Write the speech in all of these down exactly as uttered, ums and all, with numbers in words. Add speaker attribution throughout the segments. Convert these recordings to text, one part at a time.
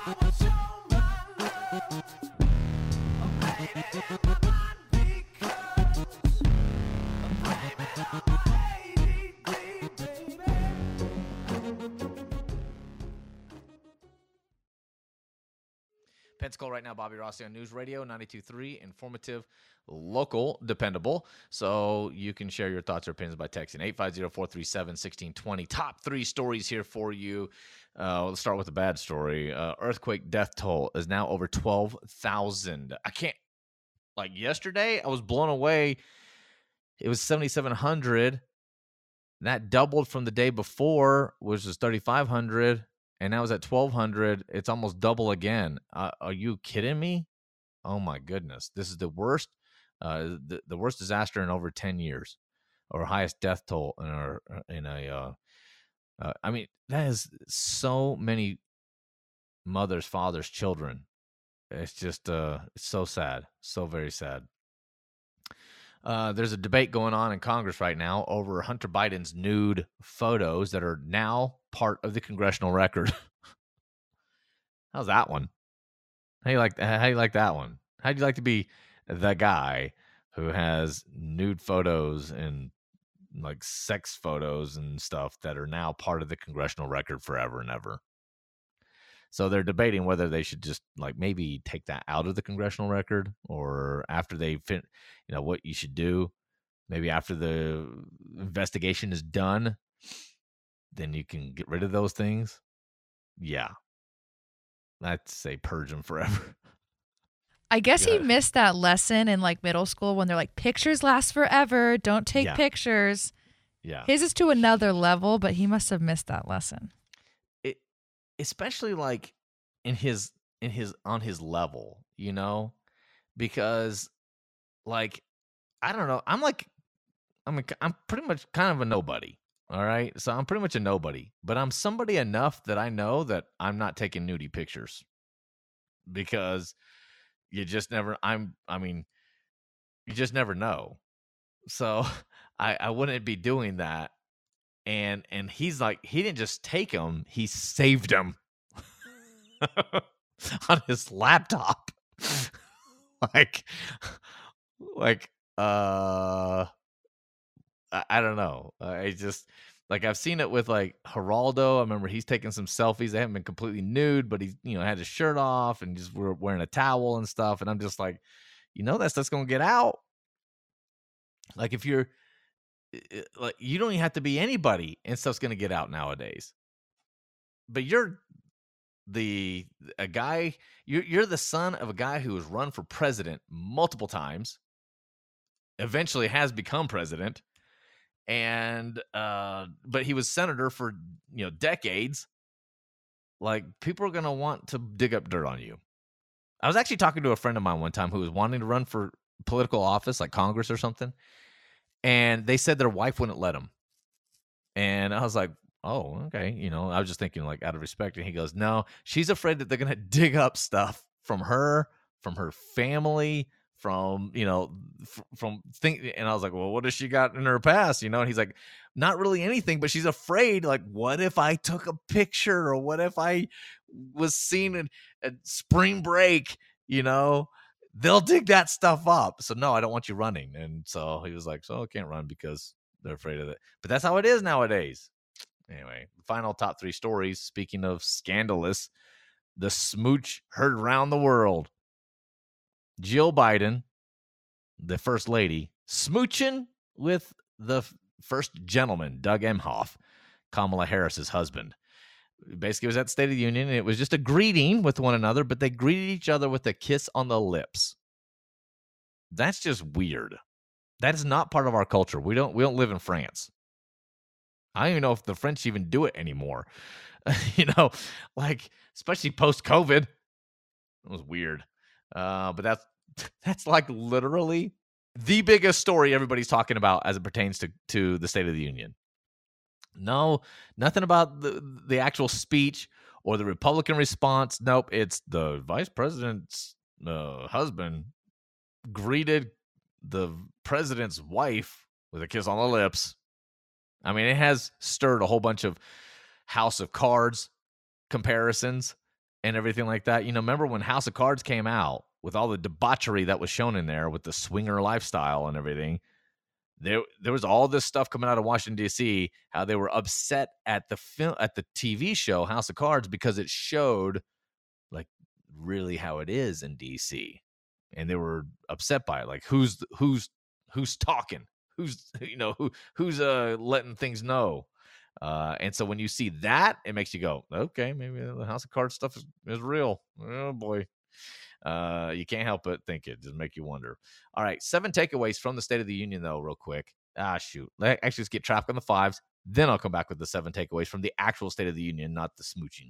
Speaker 1: Pensacola right now, Bobby Rossi on News Radio ninety-two point three, informative, local, dependable. So you can share your thoughts or opinions by texting eight five zero, four three seven, one six two zero. Top three stories here for you. Uh, let's start with a bad story. Uh, earthquake death toll is now over twelve thousand. I can't, like yesterday, I was blown away. It was seventy-seven hundred. That doubled from the day before, which was thirty-five hundred. And now it's at twelve hundred. It's almost double again. Uh, are you kidding me? Oh my goodness! This is the worst, uh, the, the worst disaster in over ten years, or highest death toll in our in a. Uh, uh, I mean, that is so many mothers, fathers, children. It's just uh, it's so sad, so very sad. Uh, there's a debate going on in Congress right now over Hunter Biden's nude photos that are now part of the congressional record. How's that one? How you like? How you like that one? How'd you like to be the guy who has nude photos and like sex photos and stuff that are now part of the congressional record forever and ever? So they're debating whether they should just like maybe take that out of the congressional record, or after they fin, you know, what you should do. Maybe after the investigation is done, then you can get rid of those things. Yeah. I'd say purge them forever.
Speaker 2: I guess
Speaker 1: Yeah.
Speaker 2: he missed that lesson in like middle school when they're like, pictures last forever. Don't take
Speaker 1: Yeah.
Speaker 2: pictures.
Speaker 1: Yeah.
Speaker 2: His is to another level, but he must have missed that lesson.
Speaker 1: It, especially like in his in his on his level, you know, because like I don't know, I'm like I'm a, I'm pretty much kind of a nobody. All right, so I'm pretty much a nobody, but I'm somebody enough that I know that I'm not taking nudie pictures because you just never. I'm. I mean, you just never know. So I I wouldn't be doing that. And and he's like, he didn't just take them, he saved them on his laptop. like like uh I, I don't know. I just like I've seen it with like Geraldo. I remember he's taking some selfies. They haven't been completely nude, but he's, you know, had his shirt off and just we're wearing a towel and stuff. And I'm just like, you know, that stuff's gonna get out. Like if you're like, you don't even have to be anybody, and stuff's gonna get out nowadays. But you're the a guy. You're you're the son of a guy who was run for president multiple times. Eventually, has become president, and uh, but he was senator for you know decades. Like people are gonna want to dig up dirt on you. I was actually talking to a friend of mine one time who was wanting to run for political office, like Congress or something. And they said their wife wouldn't let him. And I was like, oh, okay. You know, I was just thinking like out of respect. And he goes, no, she's afraid that they're going to dig up stuff from her, from her family, from, you know, f- from think. And I was like, well, what has she got in her past? You know, and he's like, not really anything, but she's afraid. Like, what if I took a picture, or what if I was seen at, at spring break, you know? They'll dig that stuff up. So no, I don't want you running. And so he was like, so I can't run because they're afraid of it. But that's how it is nowadays. Anyway, final top three stories. Speaking of scandalous, the smooch heard around the world. Jill Biden, the first lady, smooching with the first gentleman, Doug Emhoff, Kamala Harris's husband. Basically, it was at the State of the Union, and it was just a greeting with one another, but they greeted each other with a kiss on the lips. That's just weird. That is not part of our culture. We don't we don't live in France. I don't even know if the French even do it anymore. you know, like especially post COVID. It was weird. Uh, but that's that's like literally the biggest story everybody's talking about as it pertains to to the State of the Union. No, nothing about the, the actual speech or the Republican response. Nope, it's the vice president's uh, husband greeted the president's wife with a kiss on the lips. I mean, it has stirred a whole bunch of House of Cards comparisons. and everything like that. You know, remember when House of Cards came out with all the debauchery that was shown in there with the swinger lifestyle and everything? There, there was all this stuff coming out of Washington, D C, how they were upset at the film, at the T V show House of Cards because it showed like really how it is in D C, and they were upset by it. Like, who's who's who's talking? Who's you know who who's uh letting things know? Uh, and so when you see that, it makes you go, okay, maybe the House of Cards stuff is, is real. Oh boy. Uh, you can't help but think it. Just make you wonder. All right, seven takeaways from the State of the Union, though, real quick. Ah, shoot. Let, actually, let's get traffic on the fives. Then I'll come back with the seven takeaways from the actual State of the Union, not the smooching.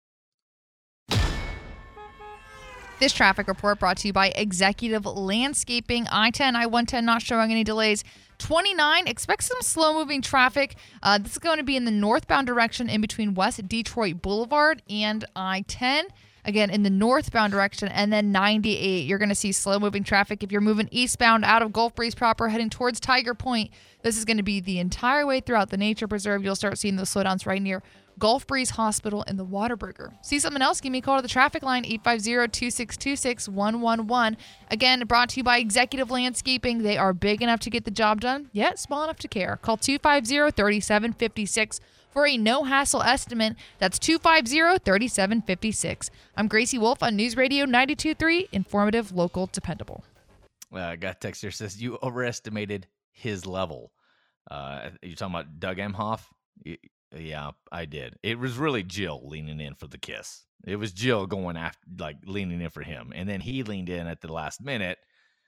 Speaker 2: This traffic report brought to you by Executive Landscaping. I ten, I one ten not showing any delays. twenty-nine, expect some slow-moving traffic. Uh, this is going to be in the northbound direction in between West Detroit Boulevard and I ten. Again, in the northbound direction, and then ninety-eight, you're going to see slow-moving traffic. If you're moving eastbound out of Gulf Breeze proper, heading towards Tiger Point, this is going to be the entire way throughout the nature preserve. You'll start seeing those slowdowns right near Gulf Breeze Hospital and the Whataburger. See something else? Give me a call to the traffic line, eight five zero, two six two, six one one one. Again, brought to you by Executive Landscaping. They are big enough to get the job done, yet small enough to care. Call two five zero, three seven five six for a no-hassle estimate. That's two five zero, three seven five six. I'm Gracie Wolf on News Radio ninety-two point three, informative, local, dependable.
Speaker 1: Uh, I got a text here says, you overestimated his level. Uh, you're talking about Doug Emhoff? Yeah, I did. It was really Jill leaning in for the kiss. It was Jill going after, like, leaning in for him. And then he leaned in at the last minute.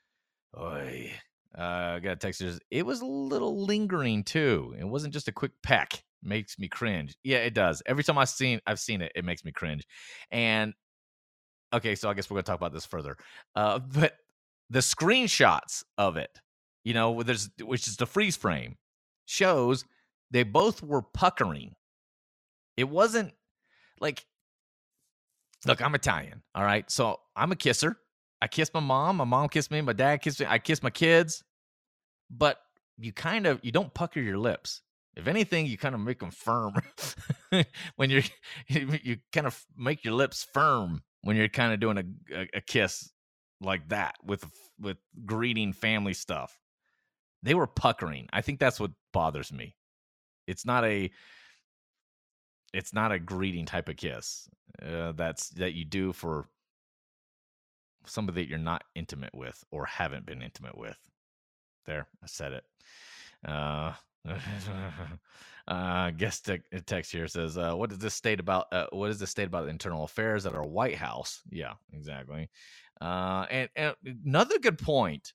Speaker 1: Oy. Uh, I got a text here. It was a little lingering, too. It wasn't just a quick peck. Makes me cringe. Yeah, it does. Every time I've seen I've seen it, it makes me cringe. And okay, so I guess we're gonna talk about this further. Uh, but the screenshots of it, you know, there's which is the freeze frame, shows they both were puckering. It wasn't like, look, I'm Italian, all right. So I'm a kisser. I kiss my mom. My mom kissed me. My dad kissed me. I kiss my kids. But you kind of you don't pucker your lips. If anything, you kind of make them firm when you're, you kind of make your lips firm when you're kind of doing a, a, a kiss like that with, with greeting family stuff. They were puckering. I think that's what bothers me. It's not a, it's not a greeting type of kiss. Uh, that's that you do for somebody that you're not intimate with or haven't been intimate with. There, I said it. Uh, uh guest te- text here says, uh what does this state about uh, what is this state about internal affairs at our White House? Yeah, exactly. Uh and, and another good point.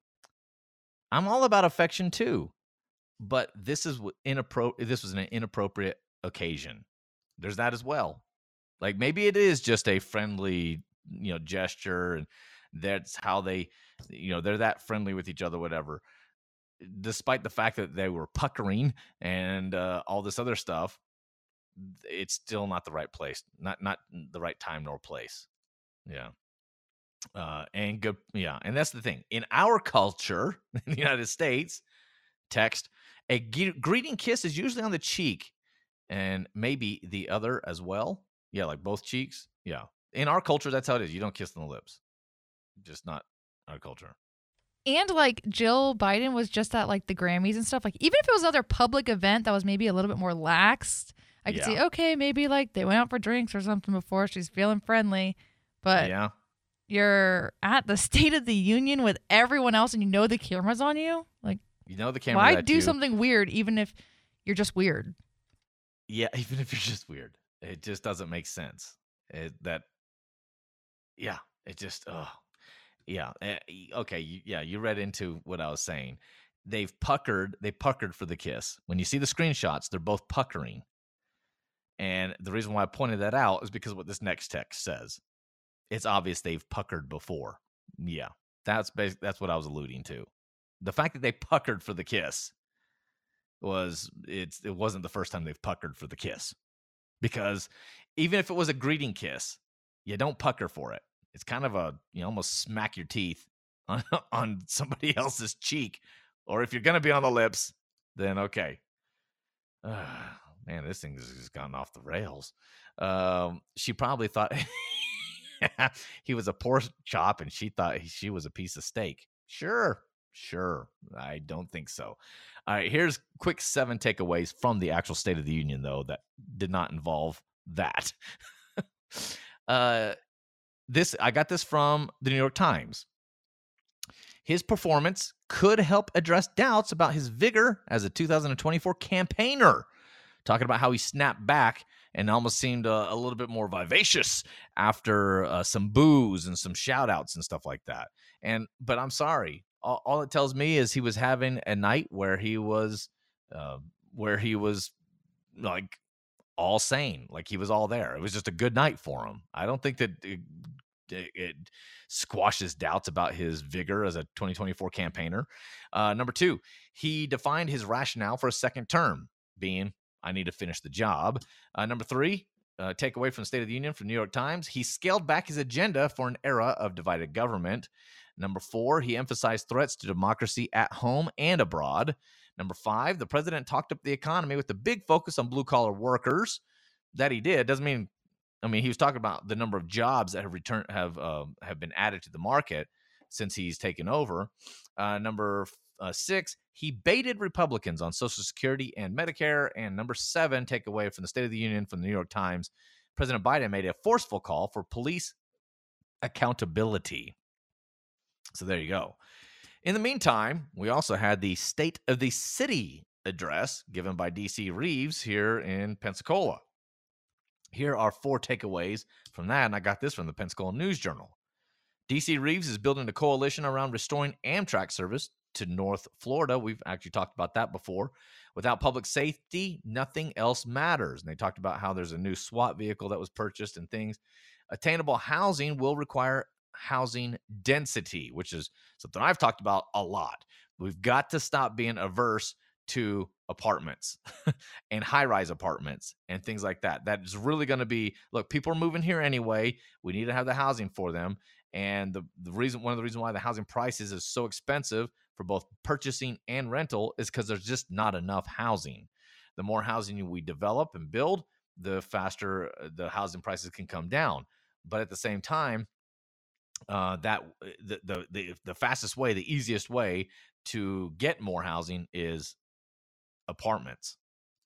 Speaker 1: I'm all about affection too, but this is inappropriate. This was an inappropriate occasion. There's that as well. Like, maybe it is just a friendly, you know, gesture, and that's how they, you know, they're that friendly with each other, whatever. Despite the fact that they were puckering and uh, all this other stuff, it's still not the right place, not not the right time nor place. Yeah, uh, and good. Yeah, and that's the thing. In our culture, in the United States, text a ge- greeting kiss is usually on the cheek, and maybe the other as well. Yeah, like both cheeks. Yeah, in our culture, that's how it is. You don't kiss on the lips. Just not our culture.
Speaker 2: And, like, Jill Biden was just at, like, the Grammys and stuff. Like, even if it was another public event that was maybe a little bit more laxed, I could
Speaker 1: Yeah.
Speaker 2: see, okay, maybe, like, they went out for drinks or something before. She's feeling friendly. But
Speaker 1: Yeah.
Speaker 2: you're at the State of the Union with everyone else and you know the camera's on you? Like,
Speaker 1: You know the camera.
Speaker 2: why
Speaker 1: that
Speaker 2: do
Speaker 1: you,
Speaker 2: something weird even if you're just weird?
Speaker 1: Yeah, even if you're just weird, it just doesn't make sense. It, that, yeah, it just, oh, yeah. eh, y- Okay, you, yeah, you read into what I was saying. They've puckered. They puckered for the kiss. When you see the screenshots, they're both puckering. And the reason why I pointed that out is because of what this next text says. It's obvious they've puckered before. Yeah, that's bas- that's what I was alluding to. The fact that they puckered for the kiss was it's it wasn't the first time they've puckered for the kiss, because even if it was a greeting kiss, you don't pucker for it. It's kind of a, you know, almost smack your teeth on, on somebody else's cheek, or if you're gonna be on the lips, then okay. Uh, man, this thing has gone off the rails. Um, she probably thought he was a pork chop, and she thought she was a piece of steak. Sure, sure. I don't think so. All right, here's quick seven takeaways from the actual State of the Union, though, that did not involve that. uh, this I got this from the New York Times. His performance could help address doubts about his vigor as a two thousand twenty-four campaigner, talking about how he snapped back and almost seemed a, a little bit more vivacious after uh, some boos and some shout outs and stuff like that. And but I'm sorry, all, all it tells me is he was having a night where he was uh, where he was like all sane, like he was all there. It was just a good night for him. I don't think that it, it, it squashes doubts about his vigor as a twenty twenty-four campaigner. Uh, number two, he defined his rationale for a second term, being I need to finish the job. Uh, number three, uh, takeaway from the State of the Union from New York Times, he scaled back his agenda for an era of divided government. Number four, he emphasized threats to democracy at home and abroad. Number five, the president talked up the economy with a big focus on blue-collar workers. That he did doesn't mean, I mean, he was talking about the number of jobs that have returned have uh, have been added to the market since he's taken over. Uh, number uh, six, he baited Republicans on Social Security and Medicare. And number seven, takeaway from the State of the Union from the New York Times, President Biden made a forceful call for police accountability. So there you go. In the meantime, we also had the State of the City address given by D C Reeves here in Pensacola. Here are four takeaways from that, and I got this from the Pensacola News Journal. D C Reeves is building a coalition around restoring Amtrak service to North Florida. We've actually talked about that before. Without public safety, nothing else matters. And they talked about how there's a new SWAT vehicle that was purchased and things. Attainable housing will require housing density, which is something I've talked about a lot. We've got to stop being averse to apartments and high-rise apartments and things like that. That is really going to be, look, people are moving here anyway. We need to have the housing for them. And the, the reason, one of the reasons why the housing prices is so expensive for both purchasing and rental is because there's just not enough housing. The more housing we develop and build, the faster the housing prices can come down. But at the same time, uh, that the, the the the fastest way, the easiest way to get more housing is apartments.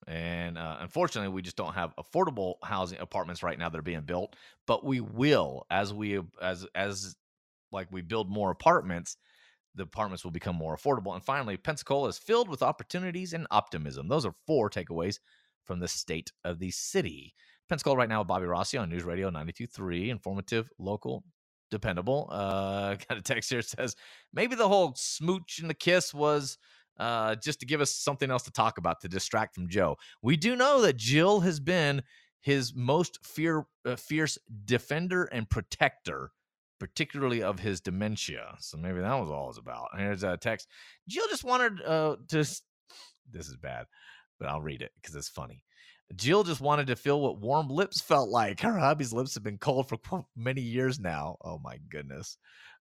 Speaker 1: And uh, unfortunately, we just don't have affordable housing apartments right now that are being built. But we will, as we as as like we build more apartments, the apartments will become more affordable. And finally, Pensacola is filled with opportunities and optimism. Those are four takeaways from the State of the City. Pensacola right now with Bobby Rossi on News Radio ninety-two point three, informative, local, dependable. Uh, got a text here that says maybe the whole smooch and the kiss was uh, just to give us something else to talk about to distract from Joe. We do know that Jill has been his most fear, uh, fierce defender and protector, particularly of his dementia. So maybe that was all it was about. And here's a text. Jill just wanted uh, to, this is bad, but I'll read it because it's funny. Jill just wanted to feel what warm lips felt like. Her hubby's lips have been cold for many years now. Oh, my goodness.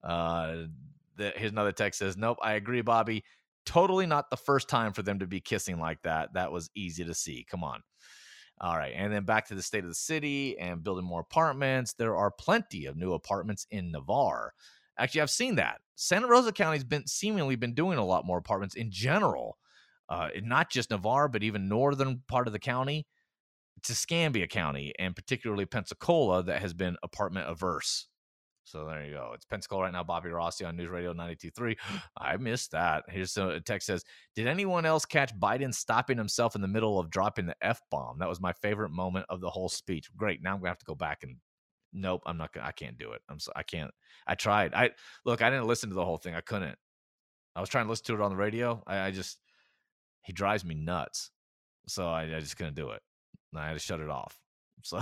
Speaker 1: Uh, the, here's another text says, nope, I agree, Bobby. Totally not the first time for them to be kissing like that. That was easy to see. Come on. All right. And then back to the State of the City and building more apartments. There are plenty of new apartments in Navarre. Actually, I've seen that. Santa Rosa County's been seemingly been doing a lot more apartments in general. Uh, not just Navarre, but even northern part of the county to Escambia County, and particularly Pensacola, that has been apartment averse. So there you go. It's Pensacola right now. Bobby Rossi on News Radio ninety-two point three. I missed that. Here's a text says, did anyone else catch Biden stopping himself in the middle of dropping the F-bomb? That was my favorite moment of the whole speech. Great. Now I'm going to have to go back and nope, I'm not going to, I can't do it. I'm so, I can't. I tried. I look, I didn't listen to the whole thing. I couldn't. I was trying to listen to it on the radio. I, I just, he drives me nuts. So I, I just couldn't do it. I had to shut it off. So,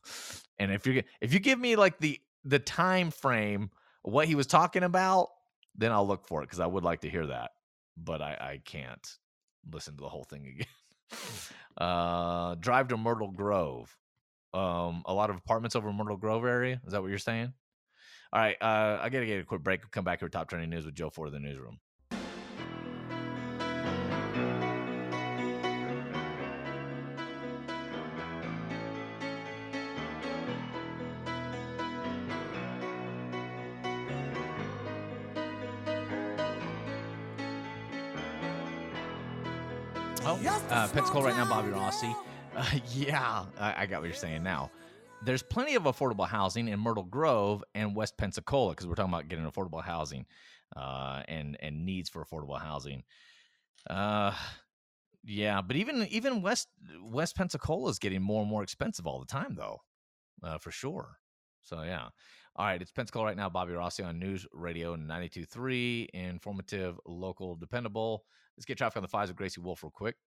Speaker 1: and if you if you give me like the the time frame of what he was talking about, then I'll look for it because I would like to hear that, but I, I can't listen to the whole thing again. uh, drive to Myrtle Grove. Um, a lot of apartments over Myrtle Grove area. Is that what you're saying? All right. Uh, I gotta get a quick break. Come back here with Top Trending News with Joe Ford of the Newsroom. Oh, uh, Pensacola right now, Bobby Rossi. Uh, yeah, I, I got what you're saying now. There's plenty of affordable housing in Myrtle Grove and West Pensacola because we're talking about getting affordable housing uh, and and needs for affordable housing. Uh, yeah, but even even West West Pensacola is getting more and more expensive all the time, though, uh, for sure. So yeah. All right, it's Pensacola right now. Bobby Rossi on News Radio ninety-two point three, informative, local, dependable. Let's get traffic on the fives with Gracie Wolf real quick.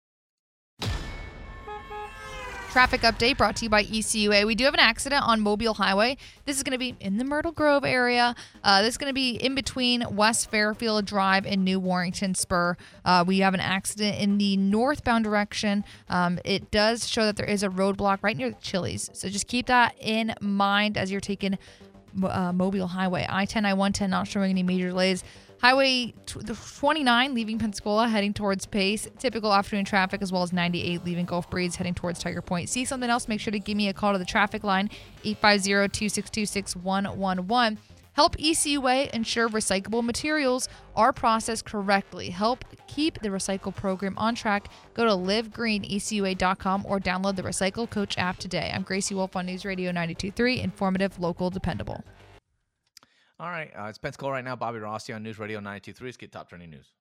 Speaker 2: Traffic update brought to you by E C U A. We do have an accident on Mobile Highway. This is going to be in the Myrtle Grove area. Uh, this is going to be in between West Fairfield Drive and New Warrington Spur. Uh, we have an accident in the northbound direction. Um, it does show that there is a roadblock right near the Chili's. So just keep that in mind as you're taking uh, Mobile Highway. I ten, I one ten not showing any major delays. Highway twenty-nine leaving Pensacola heading towards Pace. Typical afternoon traffic, as well as ninety-eight leaving Gulf Breeze heading towards Tiger Point. See something else? Make sure to give me a call to the traffic line, eight five zero, two six two, six one one one. Help E C U A ensure recyclable materials are processed correctly. Help keep the recycle program on track. Go to live green e c u a dot com or download the Recycle Coach app today. I'm Gracie Wolf on News Radio ninety-two point three, informative, local, dependable.
Speaker 1: All right, uh, it's Pensacola right now. Bobby Rossi on News Radio ninety-two point three. Let's get top trending news.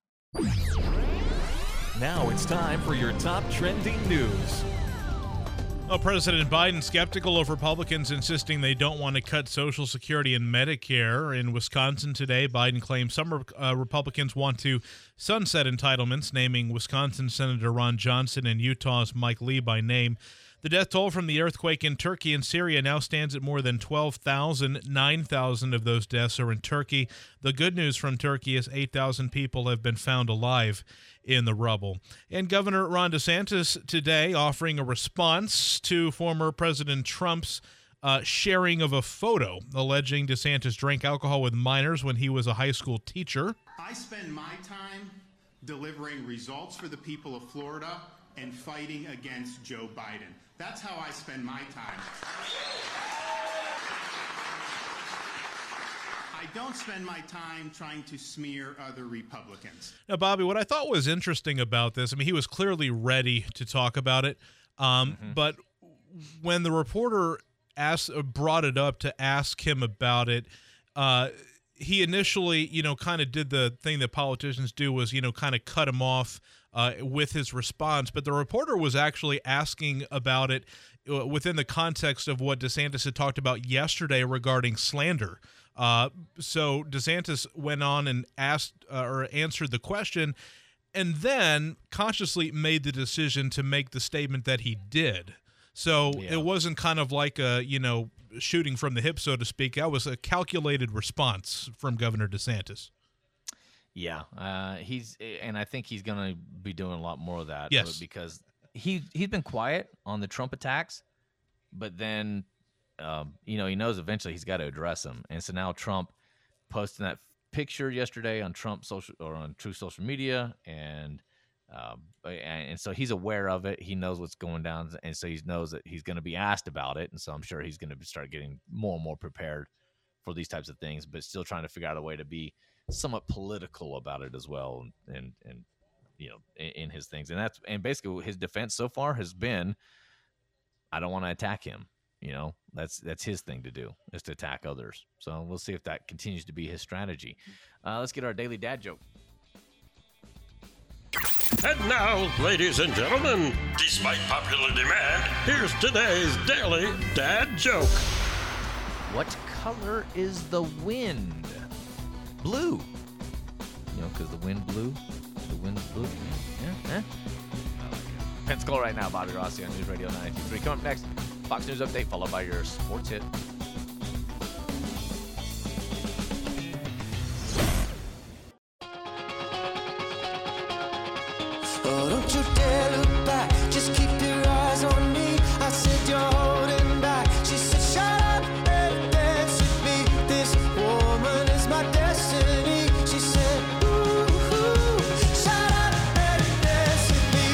Speaker 3: Now it's time for your top trending news.
Speaker 4: Well, President Biden skeptical of Republicans insisting they don't want to cut Social Security and Medicare. In Wisconsin today, Biden claims some uh, Republicans want to sunset entitlements, naming Wisconsin Senator Ron Johnson and Utah's Mike Lee by name. The death toll from the earthquake in Turkey and Syria now stands at more than twelve thousand. nine thousand of those deaths are in Turkey. The good news from Turkey is eight thousand people have been found alive in the rubble. And Governor Ron DeSantis today offering a response to former President Trump's uh, sharing of a photo, alleging DeSantis drank alcohol with minors when he was a high school teacher.
Speaker 5: I spend my time delivering results for the people of Florida and fighting against Joe Biden. That's how I spend my time. I don't spend my time trying to smear other Republicans.
Speaker 4: Now, Bobby, what I thought was interesting about this, I mean, he was clearly ready to talk about it, um, mm-hmm. but when the reporter asked, brought it up to ask him about it, uh, he initially, you know, kind of did the thing that politicians do was, you know, kind of cut him off uh, with his response. But the reporter was actually asking about it uh, within the context of what DeSantis had talked about yesterday regarding slander. Uh, so DeSantis went on and asked uh, or answered the question and then consciously made the decision to make the statement that he did. So yeah. It wasn't kind of like a, you know, shooting from the hip, so to speak. That was a calculated response from Governor DeSantis.
Speaker 1: Yeah, uh, he's and I think he's going to be doing a lot more of that.
Speaker 4: Yes.
Speaker 1: Because he, he's been quiet on the Trump attacks, but then, um, you know, he knows eventually he's got to address them. And so now Trump posting that picture yesterday on Trump social or on True Social Media, and um, and so he's aware of it. He knows what's going down, and so he knows that he's going to be asked about it. And so I'm sure he's going to start getting more and more prepared for these types of things, but still trying to figure out a way to be somewhat political about it as well, and and, and you know, in, in his things. And that's and basically his defense so far has been, I don't want to attack him. You know, that's that's his thing to do, is to attack others. So we'll see if that continues to be his strategy. Uh, let's get our daily dad joke.
Speaker 6: And now, ladies and gentlemen, despite popular demand, here's today's daily dad joke.
Speaker 1: What color is the wind? Blue. You know, because the wind blew. The wind's blue. Yeah, yeah. Pensacola right now, Bobby Rossi on News Radio ninety-two point three. Coming up next, Fox News Update, followed by your sports hit.
Speaker 7: Oh, don't you dare look back, just keep your eyes on me. I said you're holding back. She said shut up and dance with me. This woman is my destiny. She said ooh, ooh, shut up and dance with me.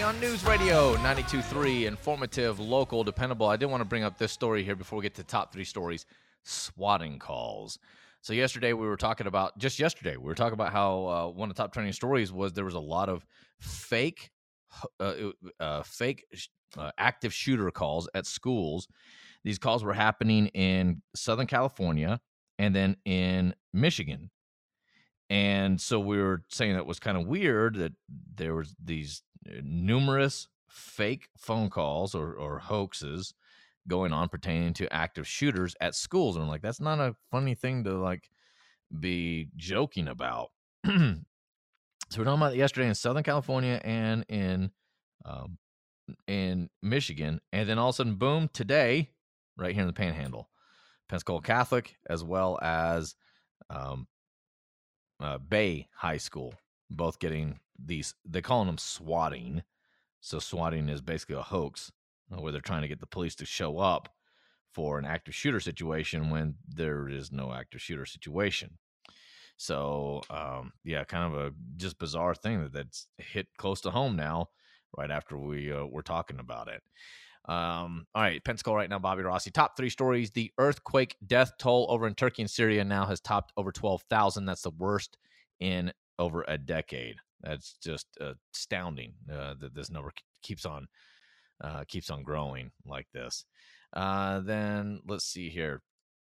Speaker 1: on News Radio ninety-two point three, informative, local, dependable. I did want to bring up this story here before we get to the top three stories. Swatting calls. So yesterday we were talking about, just yesterday, we were talking about how uh, one of the top trending stories was there was a lot of fake, uh, uh, fake uh, active shooter calls at schools. These calls were happening in Southern California and then in Michigan. And so we were saying that it was kind of weird that there was these numerous fake phone calls or, or hoaxes going on pertaining to active shooters at schools. And I'm like, that's not a funny thing to like be joking about. So we're talking about yesterday in Southern California and in um, in Michigan. And then all of a sudden, boom, today, right here in the Panhandle, Pensacola Catholic, as well as um, uh, Bay High School, both getting these, they're calling them swatting. So swatting is basically a hoax where they're trying to get the police to show up for an active shooter situation when there is no active shooter situation. So, um, yeah, kind of a just bizarre thing that that's hit close to home now, right after we uh, were talking about it. Um, all right, Pensacola right now, Bobby Rossi. Top three stories. The earthquake death toll over in Turkey and Syria now has topped over twelve thousand. That's the worst in over a decade. That's just uh, astounding uh, that this number keeps on uh, keeps on growing like this. Uh, then let's see here.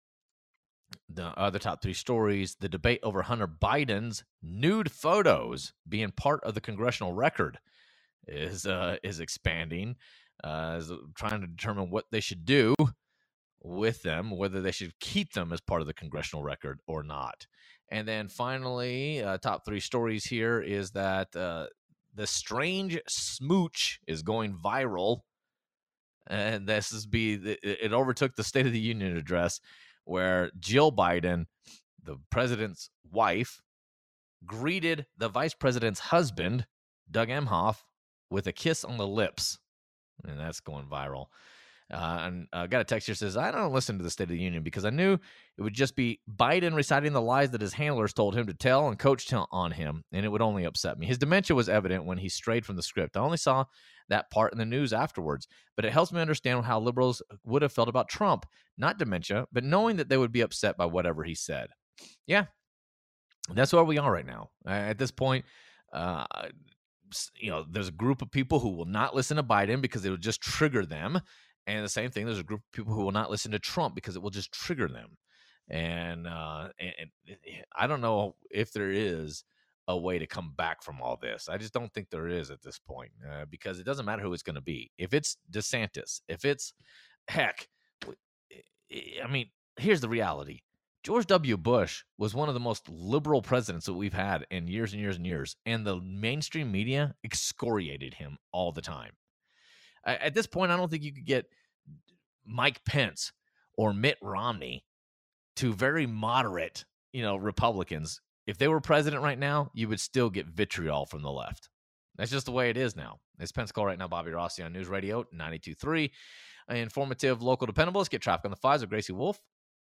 Speaker 1: The other top three stories: the debate over Hunter Biden's nude photos being part of the congressional record is uh, is expanding. Uh, is trying to determine what they should do with them, whether they should keep them as part of the congressional record or not. And then finally, uh, top three stories here is that uh, the strange smooch is going viral. And this is be it overtook the State of the Union address, where Jill Biden, the president's wife, greeted the vice president's husband, Doug Emhoff, with a kiss on the lips. And that's going viral. Uh, and I uh, got a text here that says, I don't listen to the State of the Union because I knew it would just be Biden reciting the lies that his handlers told him to tell and coached on him, and it would only upset me. His dementia was evident when he strayed from the script. I only saw that part in the news afterwards, but it helps me understand how liberals would have felt about Trump. Not dementia, but knowing that they would be upset by whatever he said. Yeah, that's where we are right now. Uh, at this point, uh, you know, there's a group of people who will not listen to Biden because it will just trigger them. And the same thing, there's a group of people who will not listen to Trump because it will just trigger them. And, uh, and, and I don't know if there is a way to come back from all this. I just don't think there is at this point uh, because it doesn't matter who it's going to be. If it's DeSantis, if it's, heck, I mean, here's the reality. George W. Bush was one of the most liberal presidents that we've had in years and years and years, and the mainstream media excoriated him all the time. At this point, I don't think you could get Mike Pence or Mitt Romney, two very moderate, you know, Republicans. If they were president right now, you would still get vitriol from the left. That's just the way it is now. It's Pensacola right now, Bobby Rossi on News Radio ninety-two point three. Informative, local, dependable. Let's get traffic on the fives with Gracie Wolf.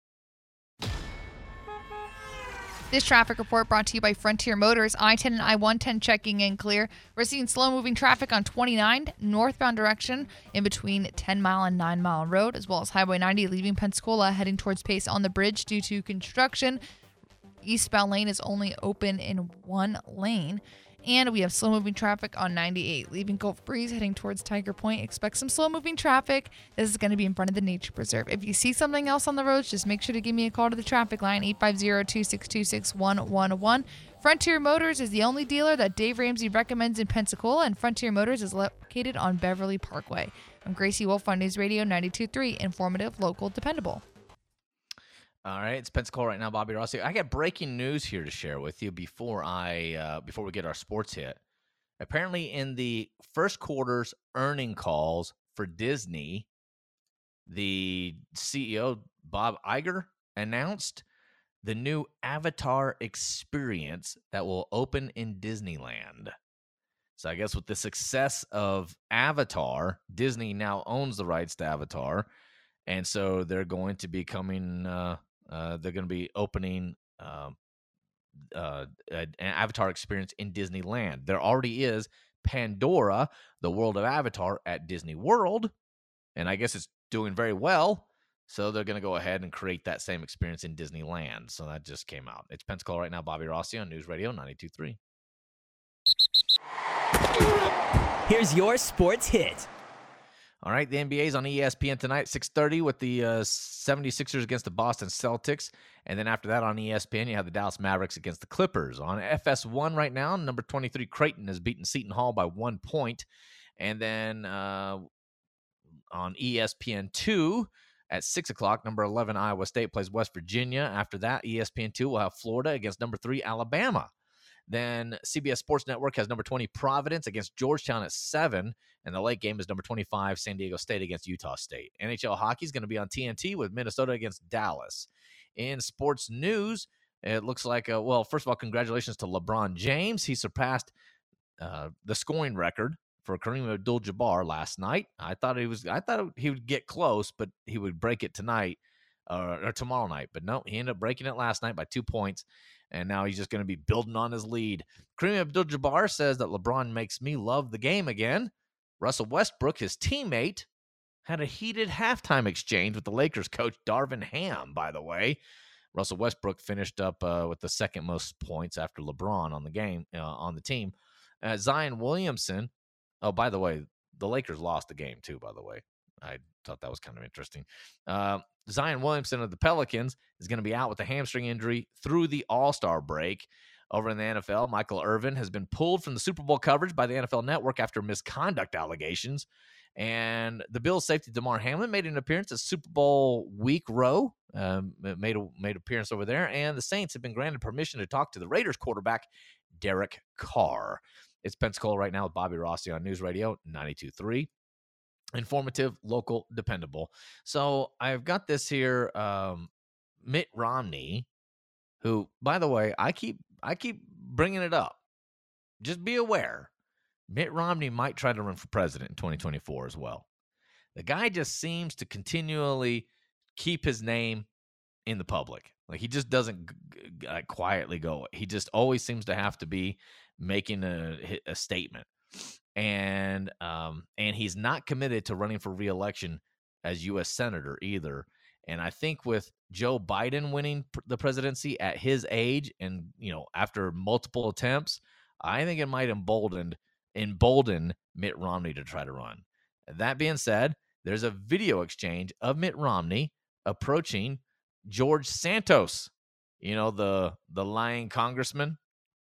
Speaker 2: This traffic report brought to you by Frontier Motors. I ten and I one ten checking in clear. We're seeing slow-moving traffic on twenty-nine, northbound direction, in between ten mile and nine mile road, as well as Highway ninety leaving Pensacola, heading towards Pace on the bridge due to construction. Eastbound lane is only open in one lane. And we have slow-moving traffic on ninety-eight, leaving Gulf Breeze, heading towards Tiger Point. Expect some slow-moving traffic. This is going to be in front of the Nature Preserve. If you see something else on the roads, just make sure to give me a call to the traffic line, eight five zero, two six two, six one one one. Frontier Motors is the only dealer that Dave Ramsey recommends in Pensacola, and Frontier Motors is located on Beverly Parkway. I'm Gracie Wolf on News Radio ninety-two point three, informative, local, dependable.
Speaker 1: All right, it's Pensacola right now, Bobby Rossi. I got breaking news here to share with you before I uh, before we get our sports hit. Apparently, in the first quarter's earning calls for Disney, the C E O Bob Iger announced the new Avatar experience that will open in Disneyland. So I guess with the success of Avatar, Disney now owns the rights to Avatar, and so they're going to be coming. Uh, Uh, they're going to be opening um, uh, an Avatar experience in Disneyland. There already is Pandora, the world of Avatar, at Disney World. And I guess it's doing very well. So they're going to go ahead and create that same experience in Disneyland. So that just came out. It's Pensacola right now. Bobby Rossi on News Radio ninety-two point three.
Speaker 8: Here's your sports hit.
Speaker 1: All right, the N B A is on E S P N tonight, six thirty, with the uh, seventy-sixers against the Boston Celtics. And then after that on E S P N, you have the Dallas Mavericks against the Clippers. On F S one right now, number twenty-three Creighton has beaten Seton Hall by one point. And then uh, on E S P N two at six o'clock, number eleven Iowa State plays West Virginia. After that, E S P N two will have Florida against number three Alabama. Then C B S Sports Network has number twenty Providence against Georgetown at seven, and the late game is number twenty-five San Diego State against Utah State. N H L hockey is going to be on T N T with Minnesota against Dallas. In sports news, it looks like, uh, well, first of all, congratulations to LeBron James. He surpassed uh, the scoring record for Kareem Abdul-Jabbar last night. I thought he was, I thought he would get close, but he would break it tonight uh, or tomorrow night. But no, he ended up breaking it last night by two points. And now he's just going to be building on his lead. Kareem Abdul-Jabbar says that LeBron makes me love the game again. Russell Westbrook, his teammate, had a heated halftime exchange with the Lakers coach Darvin Ham, by the way. Russell Westbrook finished up uh, with the second most points after LeBron on the game, uh, on the team. Uh, Zion Williamson, oh, by the way, the Lakers lost the game too, by the way. I thought that was kind of interesting. Uh, Zion Williamson of the Pelicans is going to be out with a hamstring injury through the All-Star break. Over in the N F L, Michael Irvin has been pulled from the Super Bowl coverage by the N F L Network after misconduct allegations. And the Bills safety DeMar Hamlin made an appearance at Super Bowl week row, um, made a made appearance over there. And the Saints have been granted permission to talk to the Raiders quarterback, Derek Carr. It's Pensacola right now with Bobby Rossi on News Radio ninety-two point three. Informative, local, dependable. So I've got this here, um, Mitt Romney, who, by the way, I keep I keep bringing it up. Just be aware, Mitt Romney might try to run for president in twenty twenty-four as well. The guy just seems to continually keep his name in the public. Like, he just doesn't g- g- uh, quietly go. He just always seems to have to be making a, a statement. And um, and he's not committed to running for re-election as U S Senator either. And I think with Joe Biden winning pr- the presidency at his age and, you know, after multiple attempts, I think it might embolden, embolden Mitt Romney to try to run. That being said, there's a video exchange of Mitt Romney approaching George Santos, you know, the the lying congressman.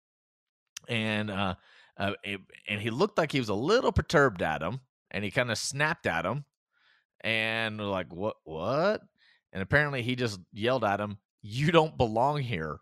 Speaker 1: And uh, uh, it, and he looked like he was a little perturbed at him, and he kind of snapped at him, and we're like, what, what? And apparently he just yelled at him, "You don't belong here."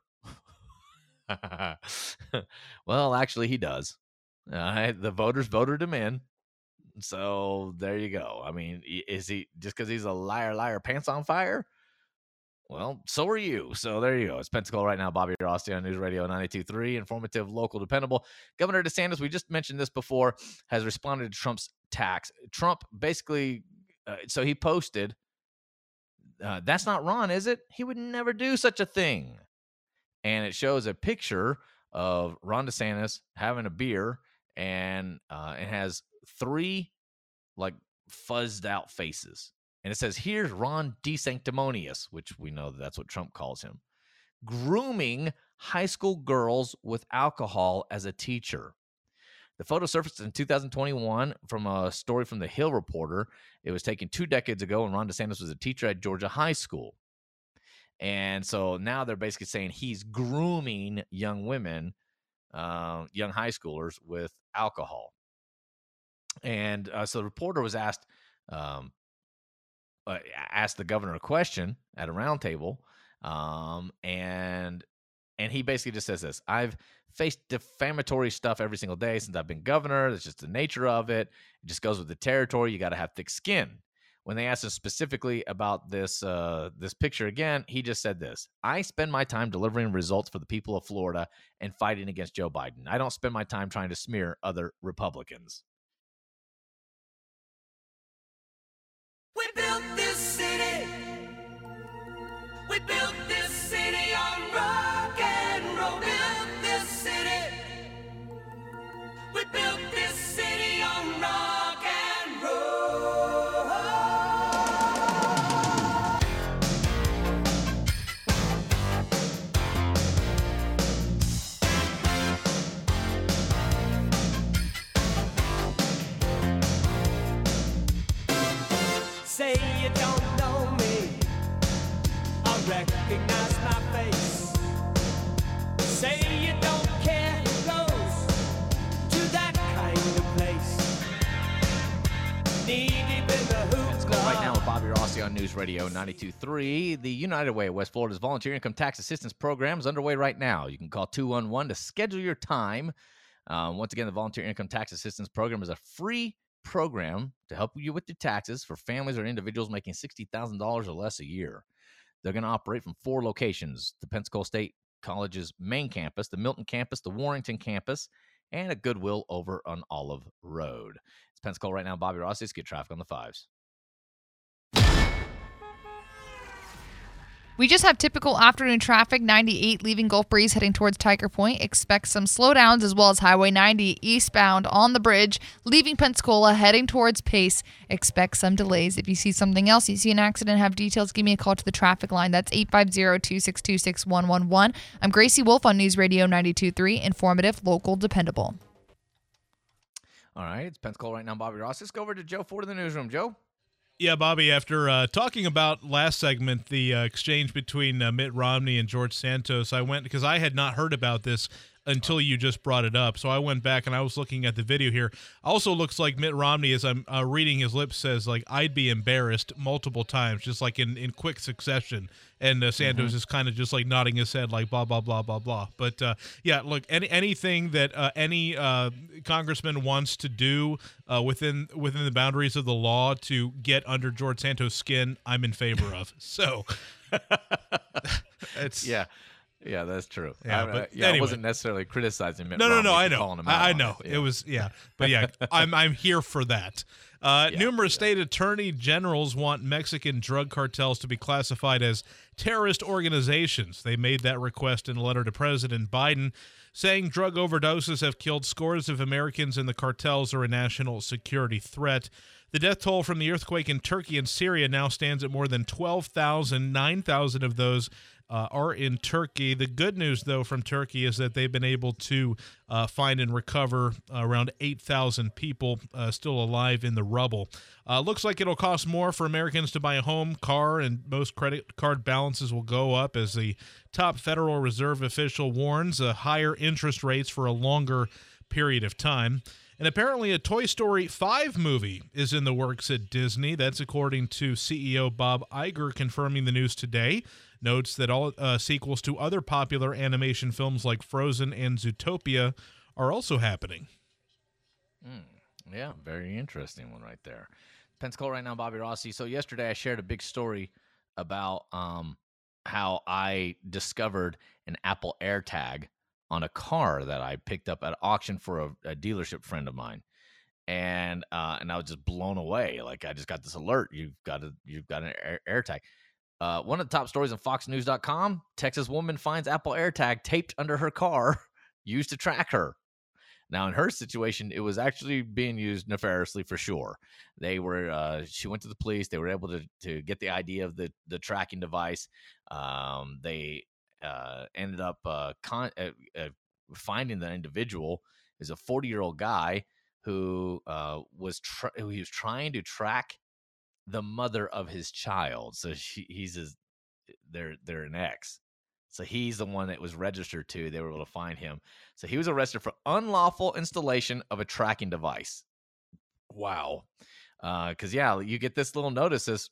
Speaker 1: Well, actually, he does. Uh, the voters voted him in. So there you go. I mean, is he just because he's a liar, liar, pants on fire? Well, so are you. So there you go. It's Pensacola right now. Bobby Rossi on News Radio ninety-two point three. Informative, local, dependable. Governor DeSantis, we just mentioned this before, has responded to Trump's tax. Trump basically, uh, so he posted, uh, that's not Ron, is it? He would never do such a thing. And it shows a picture of Ron DeSantis having a beer, and uh, it has three like fuzzed out faces. And it says, here's Ron DeSanctimonious, which we know that that's what Trump calls him, grooming high school girls with alcohol as a teacher. The photo surfaced in two thousand twenty-one from a story from the Hill Reporter. It was taken two decades ago when Ron DeSantis was a teacher at Georgia High School. And so now they're basically saying he's grooming young women, uh, young high schoolers with alcohol. And uh, so the reporter was asked, um, uh, asked the governor a question at a roundtable, um, and and he basically just says this: I've faced defamatory stuff every single day since I've been governor. That's just the nature of it. It just goes with the territory. You got to have thick skin. When they asked him specifically about this uh, this picture again, he just said this: I spend my time delivering results for the people of Florida and fighting against Joe Biden. I don't spend my time trying to smear other Republicans.
Speaker 7: We built this city. We built this city on rock and roll. Built this city. We built this city. Say you don't know me, I recognize my face. Say you don't care who goes to that kind of place. Knee deep in the hoop.
Speaker 1: Let's go right now with Bobby Rossi on News Radio ninety-two point three. The United Way of West Florida's volunteer income tax assistance program is underway right now. You can call two one one to schedule your time. Uh, once again, the volunteer income tax assistance program is a free program to help you with your taxes for families or individuals making sixty thousand dollars or less a year. They're going to operate from four locations: the Pensacola State College's main campus, the Milton campus, the Warrington campus, and a Goodwill over on Olive Road. It's Pensacola right now. Bobby Rossi. Let's get traffic on the fives.
Speaker 2: We just have typical afternoon traffic, ninety-eight leaving Gulf Breeze heading towards Tiger Point. Expect some slowdowns as well as Highway ninety eastbound on the bridge, leaving Pensacola heading towards Pace. Expect some delays. If you see something else, you see an accident, have details, give me a call to the traffic line. That's eight five zero, two six two, six one one one. I'm Gracie Wolf on News Radio ninety-two point three, informative, local, dependable.
Speaker 1: All right, it's Pensacola right now. Bobby Ross. Let's go over to Joe Ford in the newsroom. Joe?
Speaker 4: Yeah, Bobby, after uh, talking about last segment, the uh, exchange between uh, Mitt Romney and George Santos, I went, because I had not heard about this until you just brought it up. So I went back and I was looking at the video here. Also looks like Mitt Romney, as I'm uh, reading his lips, says, like, I'd be embarrassed multiple times, just like in, in quick succession. And uh, Santos mm-hmm. is kind of just like nodding his head like blah, blah, blah, blah, blah. But, uh, yeah, look, any anything that uh, any uh, congressman wants to do uh, within within the boundaries of the law to get under George Santos' skin, I'm in favor of. So it's
Speaker 1: yeah. Yeah, that's true.
Speaker 4: Yeah,
Speaker 1: I,
Speaker 4: but
Speaker 1: uh, yeah,
Speaker 4: anyway.
Speaker 1: I wasn't necessarily criticizing Mitt
Speaker 4: No, no,
Speaker 1: Romney
Speaker 4: no, I
Speaker 1: for
Speaker 4: know.
Speaker 1: calling him
Speaker 4: I,
Speaker 1: out
Speaker 4: I
Speaker 1: on
Speaker 4: know.
Speaker 1: It,
Speaker 4: It
Speaker 1: yeah.
Speaker 4: was, yeah. But, yeah, I'm I'm here for that. Uh,
Speaker 1: Yeah,
Speaker 4: numerous
Speaker 1: yeah.
Speaker 4: state attorney generals want Mexican drug cartels to be classified as terrorist organizations. They made that request in a letter to President Biden, saying drug overdoses have killed scores of Americans and the cartels are a national security threat. The death toll from the earthquake in Turkey and Syria now stands at more than twelve thousand. nine thousand of those uh, are in Turkey. The good news, though, from Turkey is that they've been able to uh, find and recover uh, around eight thousand people uh, still alive in the rubble. Uh, looks like it'll cost more for Americans to buy a home, car, and most credit card balances will go up as the top Federal Reserve official warns uh, higher interest rates for a longer period of time. And apparently a Toy Story five movie is in the works at Disney. That's according to C E O Bob Iger confirming the news today. Notes that all uh, sequels to other popular animation films like Frozen and Zootopia are also happening.
Speaker 1: Mm, yeah, very interesting one right there. Pensacola right now, Bobby Rossi. So yesterday I shared a big story about um, how I discovered an Apple AirTag on a car that I picked up at auction for a, a dealership friend of mine, and uh, and I was just blown away. Like I just got this alert: you've got a you've got an air, AirTag. Uh, one of the top stories on Fox News dot com: Texas woman finds Apple AirTag taped under her car, used to track her. Now, in her situation, it was actually being used nefariously for sure. They were, uh, she went to the police. They were able to to get the idea of the the tracking device. Um, they uh, ended up uh, con- uh, uh, finding the individual is a forty-year-old guy who uh, was tr- who he was trying to track the mother of his child. So she, he's his, they're they're an ex. So he's the one that was registered to. They were able to find him. So he was arrested for unlawful installation of a tracking device. Wow. Because, uh, yeah, you get this little notice, this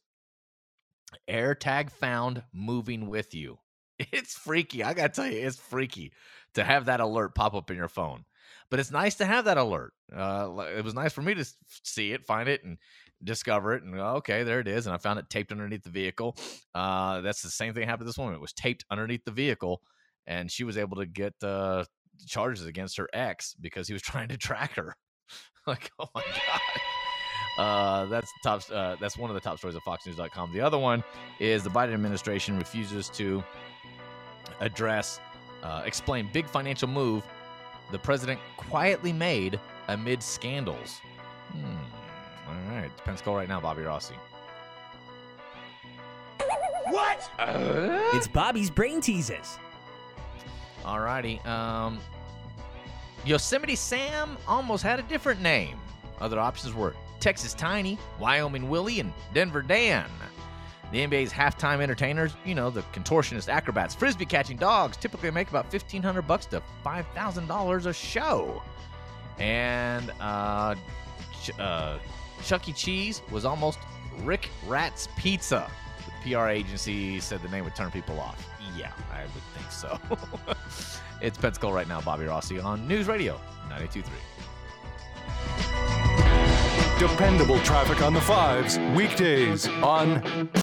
Speaker 1: AirTag found moving with you. It's freaky. I got to tell you, it's freaky to have that alert pop up in your phone. But it's nice to have that alert. Uh, it was nice for me to see it, find it, and discover it, and go, okay, there it is. And I found it taped underneath the vehicle. Uh, that's the same thing happened to this woman. It was taped underneath the vehicle, and she was able to get uh, charges against her ex because he was trying to track her. Like, oh my god. Uh, that's top. Uh, that's one of the top stories of Fox News dot com. The other one is the Biden administration refuses to address, uh, explain big financial move the president quietly made amid scandals. Hmm. All right. Pensacola right now, Bobby Rossi.
Speaker 7: What?
Speaker 1: Uh?
Speaker 8: It's Bobby's Brain Teases.
Speaker 1: All righty. Um, Yosemite Sam almost had a different name. Other options were Texas Tiny, Wyoming Willie, and Denver Dan. The N B A's halftime entertainers, you know, the contortionist acrobats, frisbee catching dogs, typically make about fifteen hundred bucks to five thousand dollars a show. And uh, Ch- uh, Chuck E. Cheese was almost Rick Rat's Pizza. The P R agency said the name would turn people off. Yeah, I would think so. It's Pensacola Right Now, Bobby Rossi on News Radio ninety-two point three.
Speaker 9: Dependable traffic on the fives, weekdays on